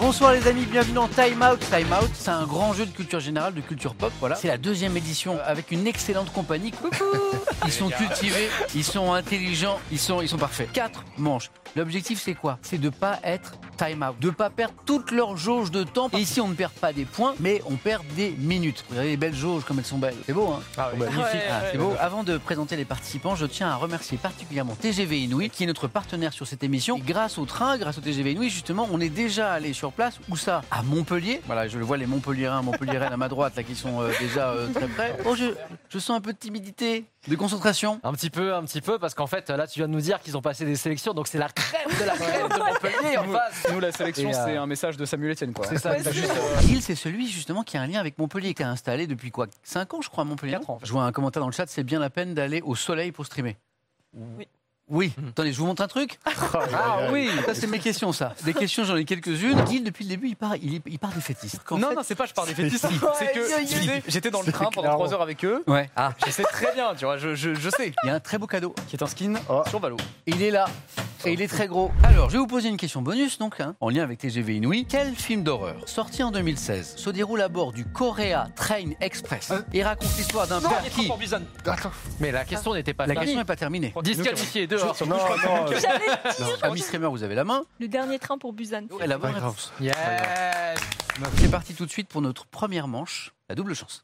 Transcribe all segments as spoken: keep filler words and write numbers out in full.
Bonsoir les amis, bienvenue dans Time Out. Time Out, c'est un grand jeu de culture générale, de culture pop. Voilà, c'est la deuxième édition avec une excellente compagnie. Coucou. Ils sont cultivés, ils sont intelligents, ils sont, ils sont parfaits. Quatre manches. L'objectif c'est quoi? C'est de pas être time out, de pas perdre toute leur jauge de temps. Et ici on ne perd pas des points, mais on perd des minutes. Vous avez les belles jauges comme elles sont belles. C'est beau, hein? Ah oui. Magnifique. Ouais, ah, c'est beau. Avant de présenter les participants, je tiens à remercier particulièrement T G V Inouï, qui est notre partenaire sur cette émission. Et grâce au train, grâce au T G V Inouï, justement, on est déjà allé sur place. Où ça? À Montpellier. Voilà, je le vois les Montpelliérains, Montpelliéraines à ma droite, là, qui sont euh, déjà euh, très près. Oh, je, je sens un peu de timidité, de concentration. Un petit peu, un petit peu, parce qu'en fait, là, tu viens de nous dire qu'ils ont passé des sélections, donc c'est la crème de la crème de Montpellier en face. Nous, la sélection, euh... c'est un message de Samuel Etienne, quoi. C'est ça. Ouais, c'est juste, euh... Il, c'est celui justement qui a un lien avec Montpellier, qui a installé depuis quoi, cinq ans, je crois, à Montpellier. quatre ans. En fait. Je vois un commentaire dans le chat, c'est bien la peine d'aller au soleil pour streamer. Oui. Oui. Mmh. Attendez, je vous montre un truc. Ah oui, ça c'est mes questions, ça. Des questions, j'en ai quelques-unes. Guy, depuis le début, il part, il, il part des fétistes. Non, fait... non, c'est pas je pars des fétistes. C'est que j'étais, j'étais dans le train pendant trois heures avec eux. Ouais. Ah, je sais très bien, tu vois, je, je, je sais. Il y a un très beau cadeau qui est un skin oh. sur Valo. Il est là. Et il est très gros. Alors, je vais vous poser une question bonus, donc, hein, en lien avec T G V Inouï. Quel film d'horreur, sorti en deux mille seize, se déroule à bord du Korea Train Express euh et raconte l'histoire d'un père qui... Mais la question n'était pas La finie. question n'est pas terminée. Disqualifié, dehors. Non, non, Ami Streamer, vous avez la main. Le dernier train pour Busan. Oh, la bonne réponse. Yes. C'est parti tout de suite pour notre première manche, la double chance.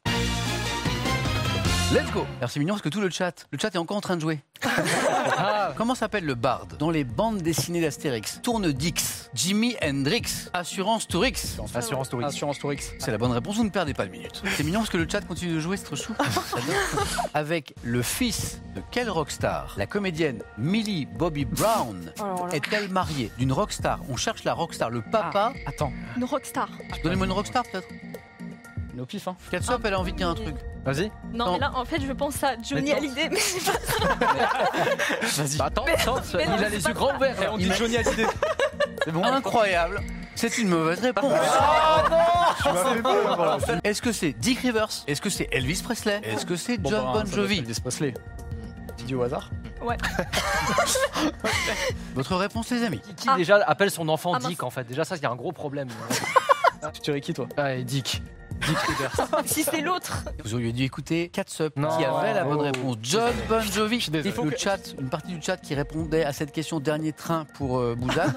Let's go. Alors c'est mignon parce que tout le chat, le chat est encore en train de jouer. Ah. Comment s'appelle le barde dans les bandes dessinées d'Astérix? Tourne-Dix, Jimi Hendrix, Assurance Tourix. Assurance Tourix. Assurance Tourix. C'est la bonne réponse, vous ne perdez pas de minutes. C'est mignon parce que le chat continue de jouer, c'est trop chou. Avec le fils de quelle rockstar la comédienne Millie Bobby Brown oh est-elle mariée d'une rockstar? On cherche la rockstar, le papa. Ah. Attends. Une rockstar. Donnez-moi une rockstar peut-être. Nos pif, hein. Katsop, elle a envie de dire un truc. Vas-y. Non, non, mais là, en fait, je pense à Johnny Hallyday, mais c'est pas ça. Vas-y. Bah, attends, mais, attends, mais il non, a les yeux grands ouverts. Et on dit Johnny Hallyday. C'est bon. Incroyable. C'est une mauvaise réponse. Oh non. Est-ce que c'est Dick Rivers? Est-ce que c'est Elvis Presley? Est-ce que c'est John bon, Bon Jovi? Elvis Presley. Tu dis au hasard? Ouais. Votre réponse, les amis? Qui ah. déjà appelle son enfant ah, Dick, en fait? Déjà, ça, il y a un gros problème. Tu dirais qui, toi? Ouais, Dick. Dick Rivers. Si c'est l'autre. Vous auriez dû écouter Catsup qui avait oh, la bonne oh. réponse. John Bon Jovi. Il faut le que... chat, une partie du chat qui répondait à cette question dernier train pour euh, Busan.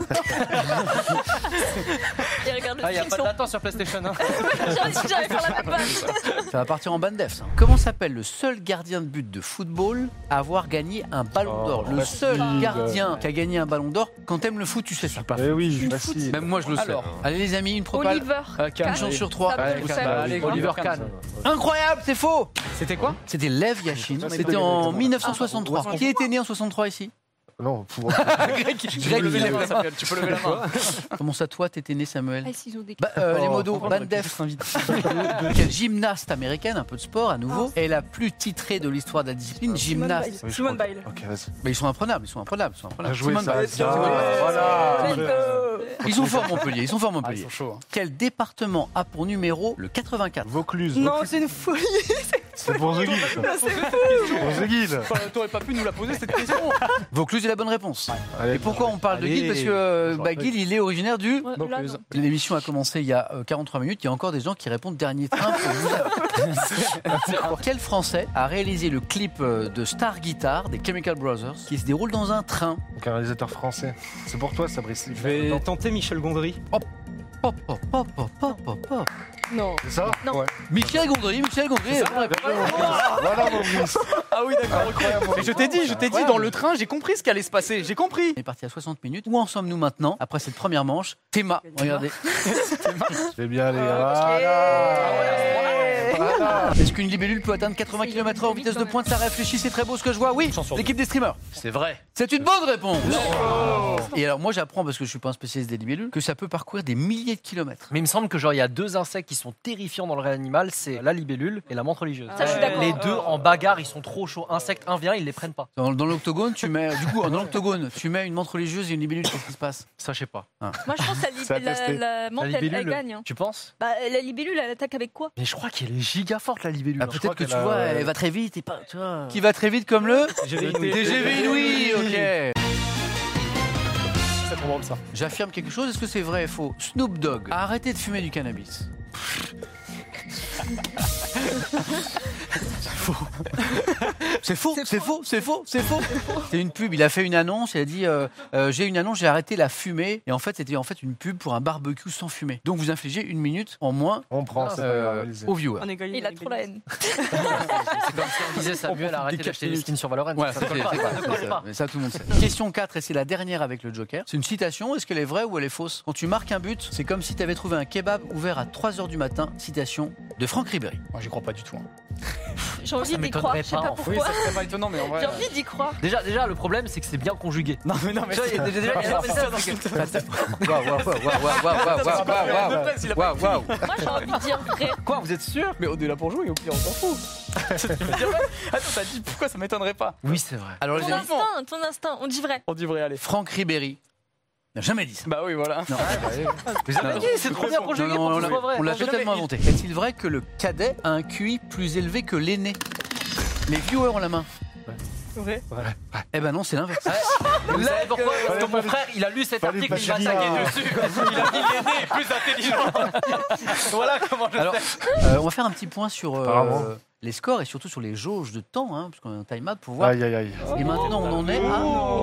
Il regarde ah, il n'y a pas de latence sur PlayStation. Hein. J'arrive faire la base. Ça va partir en bande def, ça. Comment s'appelle le seul gardien de but de football à avoir gagné un ballon d'or? oh, Le seul facile. gardien qui a gagné un ballon d'or. Quand t'aimes le foot, tu sais ça. Pas eh oui, facile. Même moi, je le sais. Alors, allez les amis, une propale. Oliver. Euh, une chance sur trois. Ouais, bah, allez, Oliver Kahn. Incroyable, c'est faux. C'était quoi? C'était Lev Yashin. C'était en mille neuf cent soixante-trois. Qui était né en soixante-trois ici? Non, pour... Greg, tu, peux lever la main, Samuel. Tu peux lever la main. Comment ça, toi, t'étais né, Samuel? Ah, s'ils ont des... bah, euh, oh, Les modos, Bandef, de, de quelle gymnaste américaine, un peu de sport à nouveau, oh. est la plus titrée de l'histoire de la discipline, gymnaste. Oui, Simone Biles. Okay, vas-y. Mais ils sont imprenables, ils sont imprenables. Ils sont imprenables. Simone Biles. Voilà. Ils sont forts Montpellier, ils sont forts Montpellier. Ah, ils sont chauds, hein. Quel département a pour numéro le quatre-vingt-quatre? Vaucluse. Non, c'est une folie. C'est pour The Guide. C'est fou. Pour The Guide. T'aurais pas pu nous la poser cette question. Vaucluse est la bonne réponse. Allez, et pourquoi on parle allez, de Guide? Parce que euh, bah, Guide, il est originaire du... Ouais, là, l'émission a commencé il y a euh, quarante-trois minutes. Il y a encore des gens qui répondent dernier train pour vous. Quel Français a réalisé le clip de Star Guitar des Chemical Brothers qui se déroule dans un train? Donc un réalisateur français. C'est pour toi, Fabrice. Je vais tenter Michel Gondry. Hop, hop, hop, hop, hop, hop, hop, hop. Non. C'est ça? Non. Ouais. Michel Gondry, Michel Gondry. Voilà mon fils. Ah oui, d'accord, ok. Et je t'ai dit, je t'ai dit, dans le train, j'ai compris ce qui allait se passer. J'ai compris. On est parti à soixante minutes. Où en sommes-nous maintenant, après cette première manche? Théma, regardez. Je vais bien aller. Voilà. Est-ce qu'une libellule peut atteindre quatre-vingts kilomètres heure en vitesse de pointe? Ça réfléchit, c'est très beau ce que je vois. Oui, l'équipe des streamers. C'est vrai. C'est une bonne réponse. Oh. Et alors moi j'apprends, parce que je suis pas un spécialiste des libellules, que ça peut parcourir des milliers de kilomètres. Mais il me semble que genre il y a deux insectes qui sont terrifiants dans le réel animal, c'est la libellule et la menthe religieuse. Ça, je suis d'accord. Les deux en bagarre, ils sont trop chauds. Insecte, un vient, ils les prennent pas. Dans, dans l'octogone, tu mets du coup dans l'octogone, tu mets une menthe religieuse et une libellule, qu'est-ce qui se passe? Ça je sais pas. Ah. Moi je pense que la, la, la menthe, la elle, elle gagne. Hein. Tu penses? Bah la libellule, elle attaque avec quoi? Mais je crois qu'elle est giga forte la libellule. Ah, peut-être que tu a... vois, elle va très vite et pas. Tu vois... Qui va très vite comme le T G V Inouï. Ok. drôle ça. J'affirme quelque chose, est-ce que c'est vrai ou faux? Snoop Dogg a arrêté de fumer du cannabis. C'est faux, c'est faux, c'est faux, c'est faux. C'est une pub, il a fait une annonce, il a dit euh, euh, j'ai une annonce, j'ai arrêté la fumée. Et en fait, c'était en fait une pub pour un barbecue sans fumée. Donc vous infligez une minute en moins On prend, c'est euh, pas grave, allez-y. aux viewers. On est Il a trop la haine. C'est comme si on disait Samuel a arrêté d'acheter des skins sur Valorant. Ouais, ça ça, ne colle c'est- pas, c'est ça pas- ne colle c'est- pas. mais ça, tout le monde sait. Question quatre, et c'est la dernière avec le Joker. C'est une citation, est-ce qu'elle est vraie ou elle est fausse? Quand tu marques un but, c'est comme si tu avais trouvé un kebab ouvert à trois heures du matin. Citation de Franck Ribéry. Moi, j'y crois pas du tout. hein. J'ai envie d'y m'étonnerait croire, je sais pas, pas en fait. Oui, pourquoi. ça serait pas étonnant, mais en vrai. J'ai envie d'y croire. Déjà, déjà, le problème, c'est que c'est bien conjugué. Non, mais non, mais Tu vois, il y a déjà- déjà, il y a des messages, c'est que- Waouh, waouh, waouh, waouh, waouh, waouh, waouh, waouh, waouh. Waouh, waouh. Moi, j'ai envie de dire vrai. Quoi, vous êtes sûr? Mais on est là pour jouer, au pire, on s'en fout. Ça te fait dire vrai? Attends, t'as dit pourquoi ça m'étonnerait pas? Oui, c'est vrai. Alors les Ton amis, instinct, ton instinct, on dit vrai. On dit vrai, allez. Franck Ribéry n'a jamais dit ça. Bah oui, voilà. Non. Mais j'avais dit, c'est trop bien conjugué Non, non, pour on que ce l'a soit vrai. on l'a Non, mais totalement il- inventé. Est-il vrai que le cadet a un Q I plus élevé que l'aîné? Les viewers ont la main. Vrai. Eh ben non, c'est l'inverse. Vous savez pourquoi? Parce que Fallait mon pas- frère, il a lu cet fallait article, pas il m'a finir, tagué hein. dessus. Il a dit l'aîné est plus intelligent. Voilà comment je Alors, sais. euh, on va faire un petit point sur euh, Apparemment. les scores et surtout sur les jauges de temps, hein, parce qu'on a un time-out pour voir. Aïe, aïe, aïe. Et maintenant, on en est à.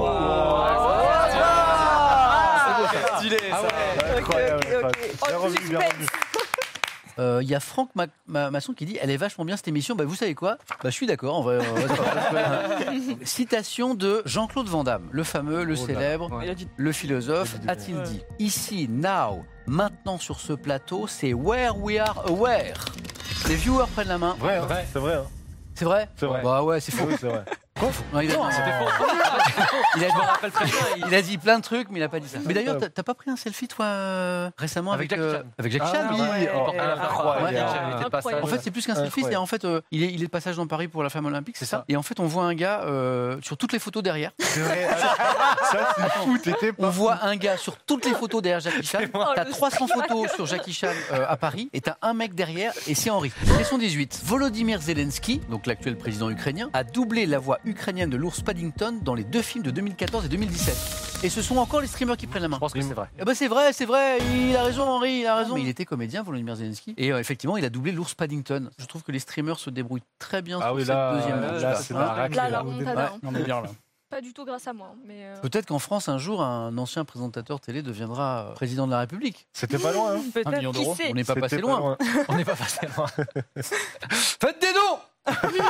C'est stylé, ça. Incroyable. ok, ok. Bien Oh, revu, bien suspense. revu. Euh, Il y a Franck Ma- Ma- Masson qui dit elle est vachement bien cette émission. Bah, vous savez quoi? Bah, je suis d'accord. En vrai, on va se faire- Citation de Jean-Claude Van Damme, le fameux, le Oh là. célèbre, Il a dit le philosophe. Il a dit- A-t-il dit ici, now, maintenant sur ce plateau, c'est where we are aware. Les viewers prennent la main. Vrai, hein, Vrai. c'est vrai. hein. C'est vrai? C'est vrai. Bah ouais, c'est faux. Oui, c'est vrai. Non, il, a, C'était faux. il a- Je me rappelle très bien. il- il a dit plein de trucs, mais il a pas dit ça. Mais d'ailleurs, t'as- t'as pas pris un selfie toi euh, récemment Avec avec, Jackie euh, Chan. avec Jackie Ah Chan? oui, Ouais. oh, portait la femme. incroyable. Ouais, Jackie Chan était de passage. En fait, c'est plus qu'un selfie, Incroyable. c'est en fait, euh, il, est, il est de passage dans Paris pour la femme olympique, c'est ça. Et en fait, on voit un gars euh, sur toutes les photos derrière. C'est vrai. Ça, c'est fou. T'étais On pas. voit un gars sur toutes les photos derrière Jackie Chan. T'as le trois cents photos sur Jackie Chan euh, à Paris et t'as un mec derrière et c'est Henri. Question dix-huit. Volodymyr Zelensky, donc l'actuel président ukrainien, a doublé la voix ukrainienne de l'ours Paddington dans les deux films de deux mille quatorze et deux mille dix-sept. Et ce sont encore les streamers qui prennent la main. Je pense que c'est vrai. Eh ben c'est vrai, c'est vrai, il a raison Henri, il a raison. Mais il était comédien, Volodymyr Zelensky. Et euh, effectivement, il a doublé l'ours Paddington. Je trouve que les streamers se débrouillent très bien Ah sur oui, cette là, deuxième là, manche. là, Hein. c'est la raclée. Là, la là. remontada. Ouais. hein. On est bien là. Pas du tout grâce à moi. Mais euh, Peut-être qu'en France, un jour, un ancien présentateur télé deviendra euh, président de la République. C'était pas loin. hein. Un peut-être million qui d'euros. sait. On n'est pas C'était passé loin. On n'est pas passé loin. Faites des dons.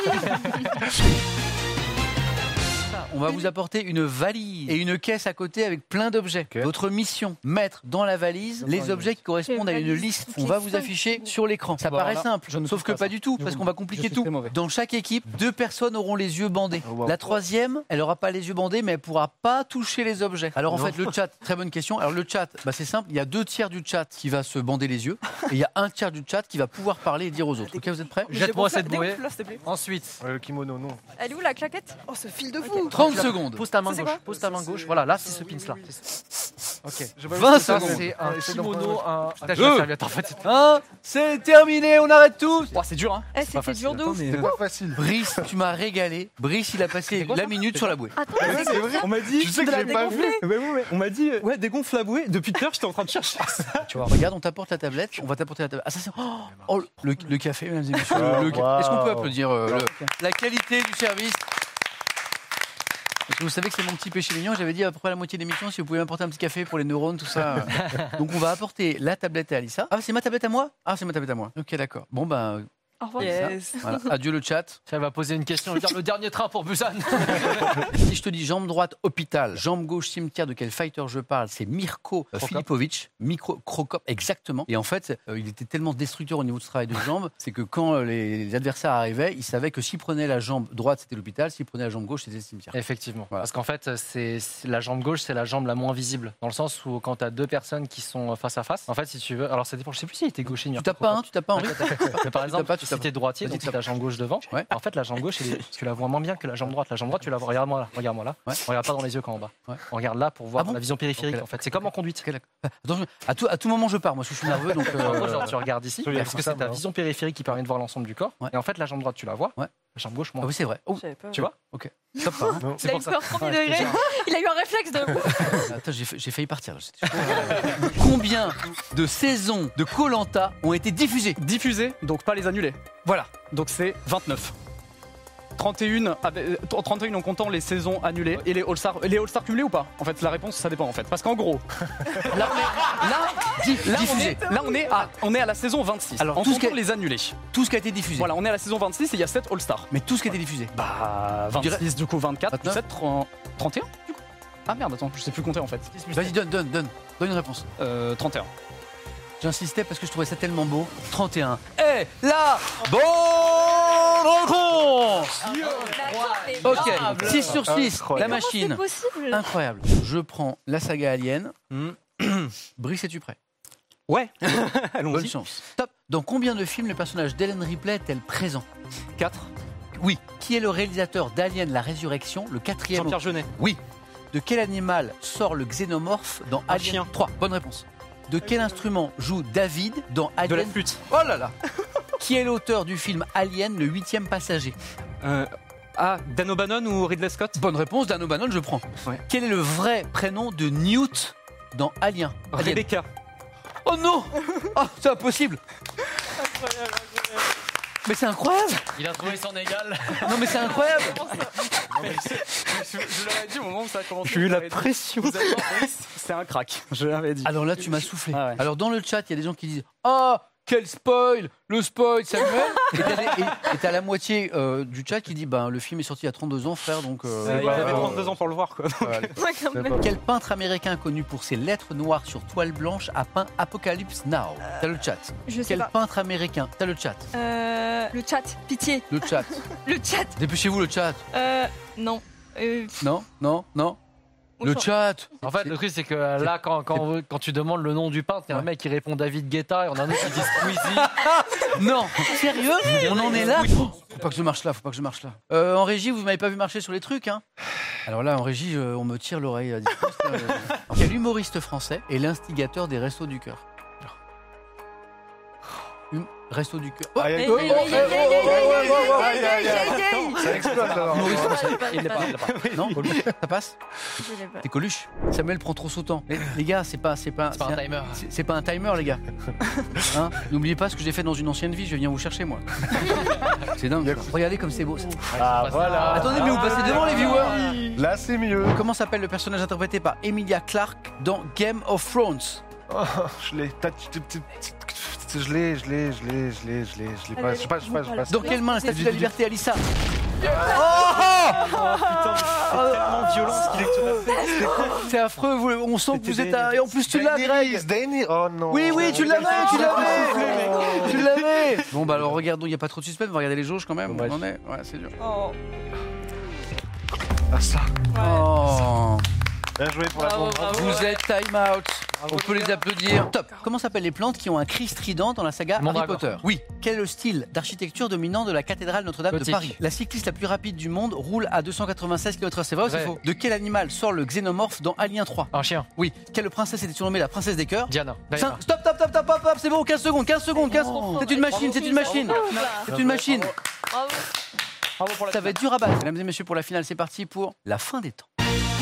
On va vous apporter une valise et une caisse à côté avec plein d'objets. Ok. Votre mission, mettre dans la valise les objets qui correspondent à une valise, liste. ok, On va vous ça. afficher sur l'écran. Ça Bon, paraît alors, simple, je ne sauf trouve que pas pas ça. du tout, Je parce vous- qu'on va je compliquer suis tout. très mauvais. Dans chaque équipe, deux personnes auront les yeux bandés. Oh, wow. La troisième, elle aura pas les yeux bandés, mais elle pourra pas toucher les objets. Alors en fait, le chat, très bonne question. Alors le chat, bah, c'est simple, il y a deux tiers du chat qui va se bander les yeux, et il y a un tiers du chat qui va pouvoir parler et dire aux autres. Ok, vous êtes prêts? Jette-moi cette bouée. Dégonfle-la, s'il te plaît. Ensuite, Ouais, le kimono, non. Elle est où la claquette? Oh, ce fil de fou. trente secondes. pose ta main Ça, c'est gauche. quoi Pose ta main gauche. Voilà, là, c'est ce pins là. Ok. vingt Ça, secondes. c'est un Essaie kimono, un. Putain, Deux. je serviette, en fait. c'est- Un, c'est terminé, on arrête tous. Oh, c'est dur, hein. Eh, c'était dur de ouf. C'est pas facile. Brice, tu m'as régalé. Brice, il a passé la minute sur la bouée. Attends, Ouais, c'est vrai. On m'a dit. Tu sais que de la j'ai pas dégonfler. Ouais, ouais, ouais. On m'a dit, euh, ouais, dégonfle la bouée. Depuis tout à l'heure, j'étais en train de chercher ça. Tu vois, regarde, on t'apporte la tablette, on va t'apporter la tablette. Ah, ça c'est. Oh, oh, le, le café, mesdames et messieurs. Oh, le ca- wow. Est-ce qu'on peut applaudir euh, le- la qualité du service? Parce que vous savez que c'est mon petit péché mignon. J'avais dit à peu près la moitié de l'émission si vous pouvez m'apporter un petit café pour les neurones, tout ça. Donc on va apporter la tablette à Alissa. Ah, c'est ma tablette à moi? Ah, c'est ma tablette à moi. Ok, d'accord. Bon, ben, au revoir. Yes. voilà. Adieu le chat. Elle va poser une question. Je veux dire, le dernier train pour Busan. Si je te dis jambe droite hôpital, jambe gauche cimetière, de quel fighter je parle? C'est Mirko euh, Krokop. Filipovic, Mikro Krokop, exactement. Et en fait, euh, il était tellement destructeur au niveau de ce travail de jambe, c'est que quand euh, les, les adversaires arrivaient, il savait que s'il prenait la jambe droite, c'était l'hôpital, s'il prenait la jambe gauche, c'était le cimetière. Effectivement. Voilà. Parce qu'en fait, c'est c'est- la jambe gauche, c'est la jambe la moins visible. Dans le sens où quand tu as deux personnes qui sont face à face, en fait, si tu veux. Alors, ça dépend, je sais plus si il était gaucher. Tu tapes pas, hein, tu tapes pas, Henri? Mais par exemple, pas, tu si tapes tu es droitier, Vas-y, donc tu tu as la jambe gauche devant. Ouais. En fait, la jambe gauche, elle est- tu la vois moins bien que la jambe droite. La jambe droite, tu la vois. Regarde-moi là. Regarde-moi là. Ouais. On regarde pas dans les yeux quand on va. Ouais. On regarde là pour voir Ah bon la vision périphérique. Ok. En fait, c'est comme en conduite. Ok, d'accord. Attention, à tout, à tout moment je pars, moi, parce que je suis nerveux, donc. euh, En gros, genre, tu regardes ici, Celui-là, parce que c'est c'est ta ça, vision périphérique qui permet de voir l'ensemble du corps. Ouais. Et en fait, la jambe droite, tu la vois. Ouais. Jambe gauche, Ah moi. oui, c'est vrai. Oh, Je savais pas. Tu vois ok. Top pas. Hein. Non. C'est Il a pour eu ça. peur premier Ouais, degré. Il a eu un réflexe de. Attends, j'ai fa- j'ai failli partir. là. J'étais- Combien de saisons de koh ont été diffusées? Diffusé, donc pas les annulés. Voilà. Donc c'est vingt-neuf. trente et un, avec- euh, trente et un en comptant les saisons annulées et les All-Stars. Les All-Stars cumulés ou pas? En fait, la réponse, ça dépend en fait. Parce qu'en gros, Là, on est, là, di- là, on diffusé. est, là, on est à, on est à la saison vingt-six. Alors, en tout ce comptant qui- les annulés. Tout ce qui a été diffusé. Voilà, on est à la saison vingt-six et il y a sept All-Stars. Mais tout ce qui a été diffusé. Bah, vingt-six, du coup, vingt-quatre, vingt-neuf. sept, trente, trente et un, du coup. Ah merde, attends, je sais plus compter en fait. Vas-y, donne, donne, donne. Donne une réponse. Euh, trente et un. J'insistais parce que je trouvais ça tellement beau. trente et un. Eh, là Bonne réponse. Ok, six sur six. Incroyable. La Comment c'est machine. possible? Incroyable. Je prends la saga Alien. Brice, es-tu prêt? Ouais, Bonne allons-y. chance. Top. Dans combien de films le personnage d'Ellen Ripley est-elle présent? quatre. Oui. Qui est le réalisateur d'Alien la Résurrection, le quatrième? Jean-Pierre Jeunet. Oui. De quel animal sort le xénomorphe dans Un Alien chien. trois? Bonne réponse. De quel instrument joue David dans De Alien? la flûte. Oh là là. Qui est l'auteur du film Alien, le huitième passager? Euh, ah, Dan O'Bannon ou Ridley Scott? Bonne réponse, Dan O'Bannon, je prends. Ouais. Quel est le vrai prénom de Newt dans Alien? Alien. Rebecca. Oh non. Oh, c'est impossible. Mais c'est incroyable. Il a trouvé son égal. Non mais c'est incroyable. Je, je l'avais dit au moment où ça a commencé. J'ai eu la J'avais dit, pression. vous allez voir, Brice, c'est un crack. Je l'avais dit. Alors là, tu m'as soufflé. Ah ouais. Alors dans le chat, il y a des gens qui disent « Ah, quel spoil! Le spoil, Samuel !» Et t'as des- et- et t'as la moitié euh, du chat qui dit ben, « Le film est sorti il y a trente-deux ans, frère, donc... euh, Euh, il voilà, avait euh, trente-deux ans pour le voir, quoi. voilà. Ouais, quand même. Quel peintre américain connu pour ses lettres noires sur toile blanche a peint Apocalypse Now? T'as le chat. Je sais Quel pas. peintre américain? T'as le chat. Euh, le chat, pitié. Le chat. Le chat. Dépêchez-vous le chat. Euh, non. Euh, Non, non, non. au Le champ. chat. En fait, le truc, c'est que là, quand, quand, on veut- quand tu demandes le nom du peintre, il y a un Ouais. mec qui répond David Guetta et on a un autre qui dit Squeezie. Non, sérieux? On en est là? Oh, faut pas que je marche là, faut pas que je marche là. Euh, en régie, vous m'avez pas vu marcher sur les trucs, hein? Alors là, en régie, euh, on me tire l'oreille à distance. là, euh. Quel humoriste français est l'instigateur des Restos du Cœur? Hum, Restos du Cœur. Oh, Aïe, aïe, Aïe, aïe, aïe, aïe, aïe, aïe, aïe, aïe, aïe, aïe, aïe, aïe. Ça explose là. humoriste français. Il l'a pas, il l'a pas. Non? Ça passe? Je l'ai pas. T'es Coluche. Samuel prend trop son temps. Les, les gars, c'est pas, c'est pas, C'est pas un timer. c'est- c'est pas un timer, les gars. Hein? N'oubliez pas ce que j'ai fait dans une ancienne vie. Je viens vous chercher, moi. C'est dingue. ça. Regardez comme c'est beau. ça. Ah voilà. Attendez, mais vous passez devant les viewers. Là c'est mieux. Comment s'appelle le personnage interprété par Emilia Clarke dans Game of Thrones? Oh, je l'ai. t'as- tu- tu- tu- Je l'ai, je l'ai, je l'ai, je l'ai, je l'ai, je l'ai pas. Je sais pas, je sais pas, je sais pas. Dans quelle main la statue de la liberté, Alissa? Tellement violent ce qu'il est que tu l'as fait. C'est affreux, vous- on sent que vous êtes à... Et en plus tu l'as, Greg. Daenerys, oh non. Oui, oui, tu l'avais, tu l'avais. Tu l'avais. Bon, bah alors regardons, il n'y a pas trop de suspense, on va regarder les jauges quand même. Ouais. On en est. Ouais, c'est dur. Oh. Ah ça. Oh. Bien joué pour la Bravo, bombe. bravo. Vous êtes time out. On peut les applaudir. Top. Comment s'appellent les plantes qui ont un cri strident dans la saga Harry Mondragon. Potter? Oui. Quel est le style d'architecture dominant de la cathédrale Notre-Dame de Gothique. Paris? La cycliste la plus rapide du monde roule à deux cent quatre-vingt-seize kilomètres heure. C'est vrai ou c'est Vrai. faux? De quel animal sort le xénomorphe dans Alien trois? Un chien. Oui. Quelle princesse était surnommée la princesse des cœurs? Diana. Cinq- Diana. Stop, stop, stop, stop, stop, stop, c'est bon, quinze secondes, quinze secondes, quinze Oh. C'est une machine, c'est une machine. C'est une machine. Bravo. Bravo pour la Ça va être dur à battre. Mesdames et messieurs, pour la finale, c'est parti pour la fin des temps.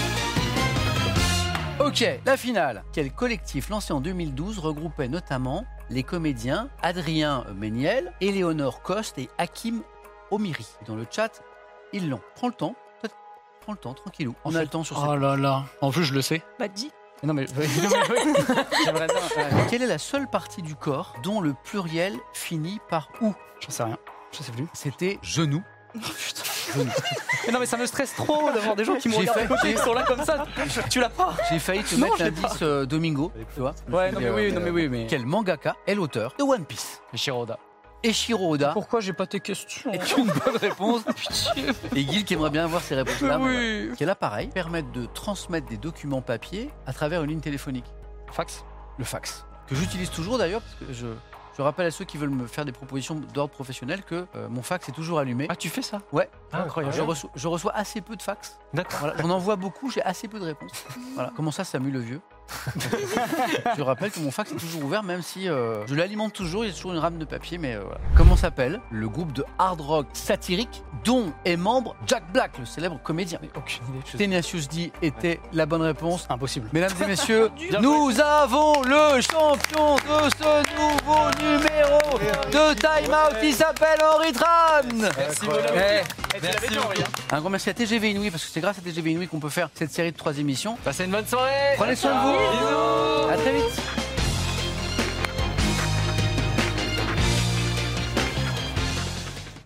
Ok, la finale. Quel collectif lancé en deux mille douze regroupait notamment les comédiens Adrien Méniel, Éléonore Coste et Hakim Omiri? Dans le chat, ils l'ont. Prends le temps, peut-être- prends le temps, tranquillou. On a le temps sur cette... Oh là là. En plus, je le sais. Bah, dis. Non mais. J'aimerais bien. ouais. Quelle est la seule partie du corps dont le pluriel finit par ou? J'en sais rien. Je sais plus. C'était genou. Mais non mais ça me stresse trop d'avoir des gens qui me J'ai regardent fait- de côté j'ai- qui sont là comme ça. Tu l'as pas? J'ai failli te Non, mettre je l'ai l'indice euh, Domingo, tu vois. Ouais, non mais Euh, oui, non mais oui, mais. Quel mangaka est l'auteur de One Piece? Et Shiroda. Eiichiro Oda Pourquoi j'ai pas tes questions? est une bonne réponse. Et Guil qui aimerait bien avoir ces réponses-là. mais Oui. voilà. Quel appareil permet de transmettre des documents papier à travers une ligne téléphonique? Fax. Le fax. Que j'utilise toujours d'ailleurs, parce que je, je rappelle à ceux qui veulent me faire des propositions d'ordre professionnel que euh, mon fax est toujours allumé. Ah tu fais ça? Ouais, Incroyable. je reçois, je reçois assez peu de fax. D'accord. Voilà, j'en envoie beaucoup, j'ai assez peu de réponses. Voilà. Comment ça, Samu le vieux? Je rappelle que mon fax est toujours ouvert, même si euh, je l'alimente toujours, il y a toujours une rame de papier, mais euh, voilà. Comment s'appelle le groupe de hard rock satirique dont est membre Jack Black, le célèbre comédien? Mais aucune idée. Je... Tenacious D était la bonne réponse. Impossible. Mesdames et messieurs, Bien nous avons le champion de ce nouveau numéro de Time Out, il s'appelle Henri Tran. Merci Eh, Merci beaucoup. Un grand merci à T G V Inouï, parce que c'est grâce à T G V Inouï qu'on peut faire cette série de trois émissions. Passez une bonne soirée. Prenez soin de vous. À très vite.